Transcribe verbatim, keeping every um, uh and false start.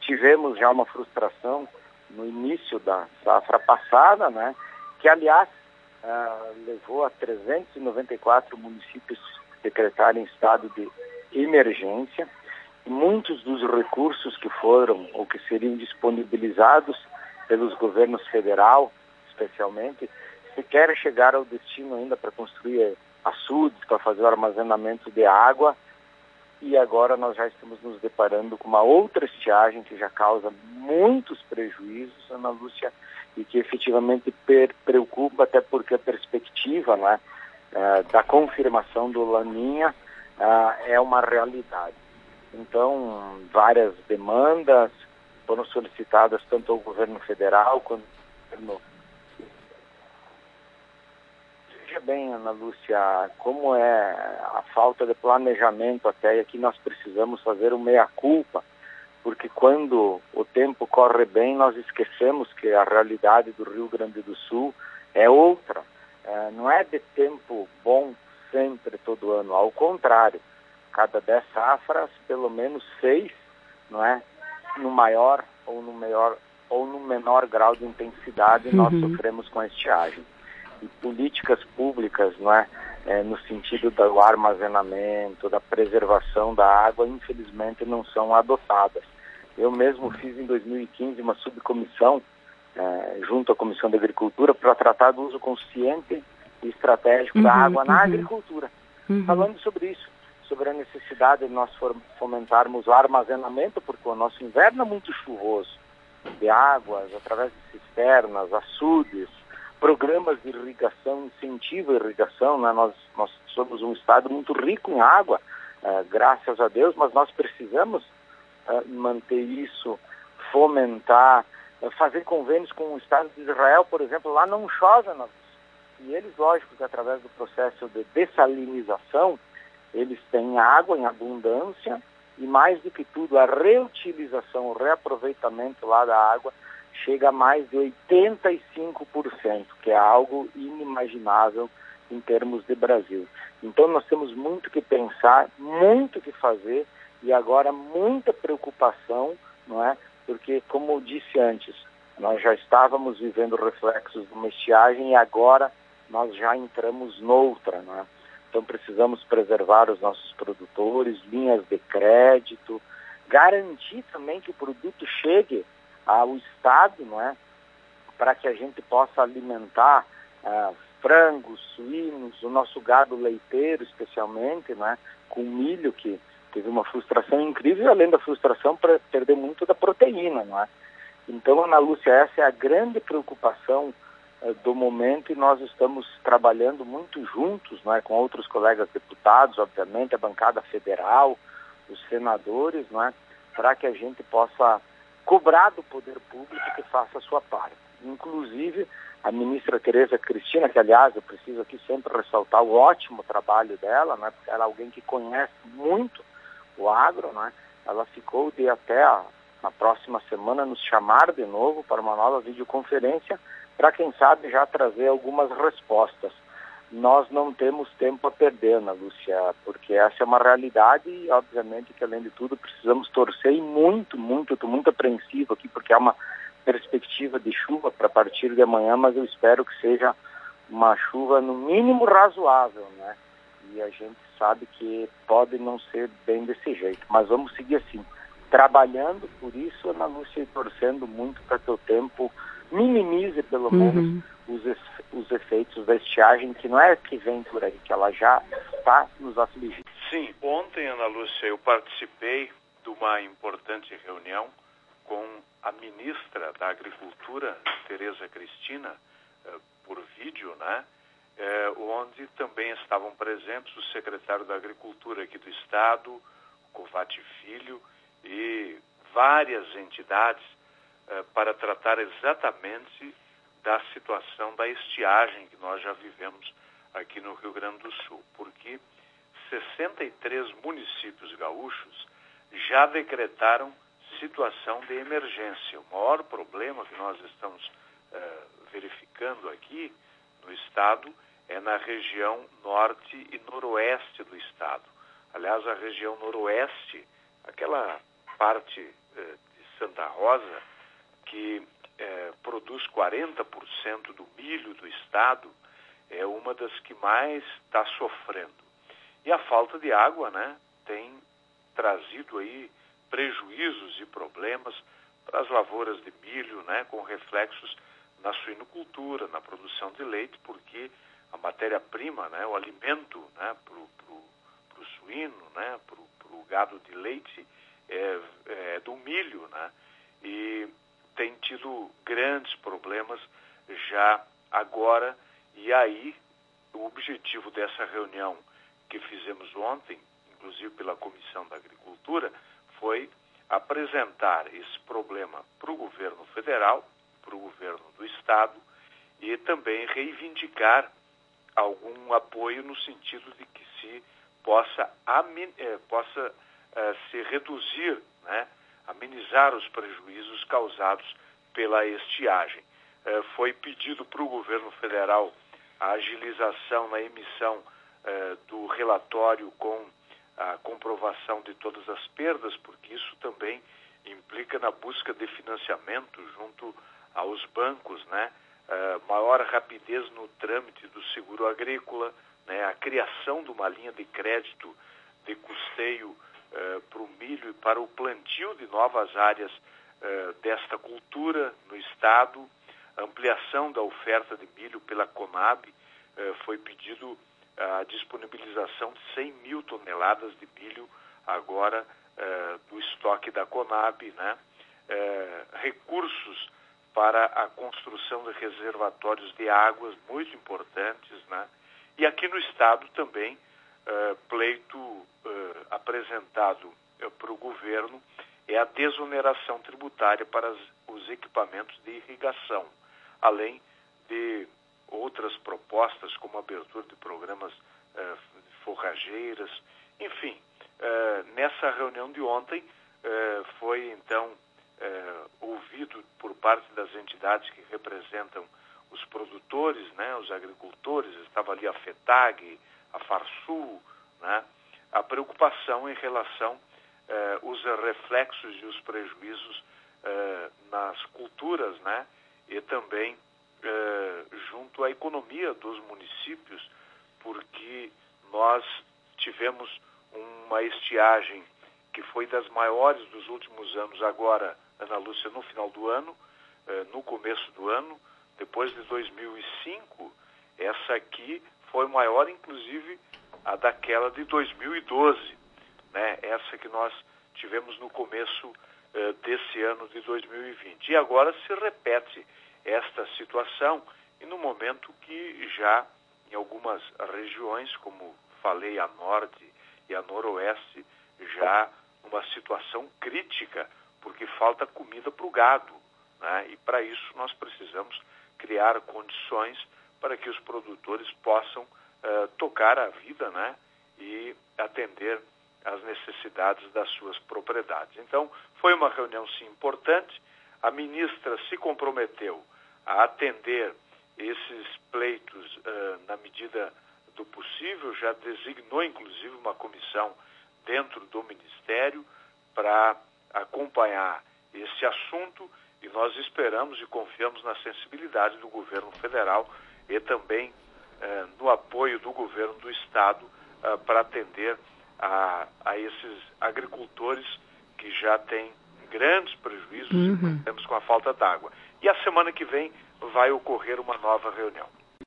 tivemos já uma frustração no início da safra passada, né, que, aliás, uh, levou a trezentos e noventa e quatro municípios decretarem estado de emergência. E muitos dos recursos que foram ou que seriam disponibilizados pelos governos federal, especialmente, sequer chegaram ao destino ainda para construir açudes, para fazer o armazenamento de água. E agora nós já estamos nos deparando com uma outra estiagem que já causa muitos prejuízos, Ana Lúcia, e que efetivamente per- preocupa, até porque a perspectiva, né, uh, da confirmação do Laninha uh, é uma realidade. Então, várias demandas foram solicitadas tanto ao governo federal quanto ao governo. Veja bem, Ana Lúcia, como é a falta de planejamento até, e aqui nós precisamos fazer o meia-culpa, porque quando o tempo corre bem, nós esquecemos que a realidade do Rio Grande do Sul é outra. É, não é de tempo bom sempre, todo ano, ao contrário. Cada dez safras, pelo menos seis, não é? No maior ou no maior ou no menor grau de intensidade, nós uhum. sofremos com a estiagem. E políticas públicas, não é? É, no sentido do armazenamento, da preservação da água, infelizmente não são adotadas. Eu mesmo fiz em dois mil e quinze uma subcomissão é, junto à Comissão de Agricultura para tratar do uso consciente e estratégico uhum, da água na uhum. agricultura, uhum. falando sobre isso, sobre a necessidade de nós fomentarmos o armazenamento, porque o nosso inverno é muito chuvoso, de águas, através de cisternas, açudes, programas de irrigação, incentivo à irrigação, né? nós, nós somos um estado muito rico em água, uh, graças a Deus, mas nós precisamos uh, manter isso, fomentar, uh, fazer convênios com o Estado de Israel, por exemplo, lá não chove, nós, e eles, lógico, que através do processo de dessalinização, eles têm água em abundância e, mais do que tudo, a reutilização, o reaproveitamento lá da água chega a mais de oitenta e cinco por cento, que é algo inimaginável em termos de Brasil. Então nós temos muito que pensar, muito que fazer e agora muita preocupação, não é? Porque, como eu disse antes, nós já estávamos vivendo reflexos de uma estiagem e agora nós já entramos noutra, não é? Então precisamos preservar os nossos produtores, linhas de crédito, garantir também que o produto chegue ao Estado, não é? Para que a gente possa alimentar uh, frangos, suínos, o nosso gado leiteiro especialmente, não é? Com milho, que teve uma frustração incrível, além da frustração para perder muito da proteína, não é? Então, Ana Lúcia, essa é a grande preocupação uh, do momento e nós estamos trabalhando muito juntos, não é? Com outros colegas deputados, obviamente, a bancada federal, os senadores, não é? Para que a gente possa cobrar do poder público que faça a sua parte. Inclusive, a ministra Tereza Cristina, que, aliás, eu preciso aqui sempre ressaltar o ótimo trabalho dela, né, porque ela é alguém que conhece muito o agro, né, ela ficou de até a, na próxima semana nos chamar de novo para uma nova videoconferência, para, quem sabe, já trazer algumas respostas. Nós não temos tempo a perder, Ana Lúcia, porque essa é uma realidade e, obviamente, que, além de tudo, precisamos torcer e muito, muito, estou muito apreensivo aqui, porque há uma perspectiva de chuva para partir de amanhã, mas eu espero que seja uma chuva, no mínimo, razoável, né? E a gente sabe que pode não ser bem desse jeito, mas vamos seguir assim, trabalhando por isso, Ana Lúcia, e torcendo muito para que o tempo minimize, pelo uhum. menos, os, os efeitos da estiagem, que não é que vem por aí, que ela já está nos afligindo. Sim, ontem, Ana Lúcia, eu participei de uma importante reunião com a ministra da Agricultura, Tereza Cristina, por vídeo, né? É, onde também estavam presentes o secretário da Agricultura aqui do Estado, Covatti Filho, e várias entidades é, para tratar exatamente da situação da estiagem que nós já vivemos aqui no Rio Grande do Sul, porque sessenta e três municípios gaúchos já decretaram situação de emergência. O maior problema que nós estamos uh, verificando aqui no estado é na região norte e noroeste do estado. Aliás, a região noroeste, aquela parte uh, de Santa Santa Rosa, que é, produz quarenta por cento do milho do estado, é uma das que mais está sofrendo. E a falta de água, né, tem trazido aí prejuízos e problemas para as lavouras de milho, né, com reflexos na suinocultura, na produção de leite, porque a matéria-prima, né, o alimento, né, para o suíno, né, para o gado de leite, é, é do milho, né, e tem tido grandes problemas já agora. E aí, o objetivo dessa reunião que fizemos ontem, inclusive pela Comissão da Agricultura, foi apresentar esse problema para o governo federal, para o governo do estado, e também reivindicar algum apoio no sentido de que se possa, eh, possa eh, se reduzir, né, amenizar os prejuízos causados pela estiagem. Eh, foi pedido para o governo federal a agilização na emissão eh, do relatório com a comprovação de todas as perdas, porque isso também implica na busca de financiamento junto aos bancos, né? Uh, maior rapidez no trâmite do seguro agrícola, né? A criação de uma linha de crédito de custeio uh, para o milho e para o plantio de novas áreas uh, desta cultura no estado, ampliação da oferta de milho pela Conab, uh, foi pedido a disponibilização de cem mil toneladas de milho agora uh, do estoque da Conab, né? Uh, recursos para a construção de reservatórios de águas muito importantes, né? E aqui no estado também, uh, pleito uh, apresentado uh, para o governo é a desoneração tributária para as, os equipamentos de irrigação, além de outras propostas como a abertura de programas uh, forrageiras, enfim. Uh, nessa reunião de ontem uh, foi então uh, ouvido por parte das entidades que representam os produtores, né, os agricultores, estava ali a FETAG, a FARSUL, né, a preocupação em relação uh, os reflexos e os prejuízos uh, nas culturas, né, e também Uh, junto à economia dos municípios, porque nós tivemos uma estiagem que foi das maiores dos últimos anos agora, Ana Lúcia, no final do ano, uh, no começo do ano, depois de dois mil e cinco, essa aqui foi maior, inclusive, a daquela de dois mil e doze, né? Essa que nós tivemos no começo uh, desse ano de dois mil e vinte. E agora se repete esta situação, e no momento que já em algumas regiões, como falei, a norte e a noroeste, já uma situação crítica, porque falta comida para o gado, né? E para isso nós precisamos criar condições para que os produtores possam uh, tocar a vida, né? E atender às necessidades das suas propriedades. Então, foi uma reunião sim importante. A ministra se comprometeu a atender esses pleitos uh, na medida do possível, já designou inclusive uma comissão dentro do Ministério para acompanhar esse assunto, e nós esperamos e confiamos na sensibilidade do governo federal e também uh, no apoio do governo do estado uh, para atender a, a esses agricultores que já têm grandes prejuízos, uhum. Temos com a falta d'água. E a semana que vem vai ocorrer uma nova reunião.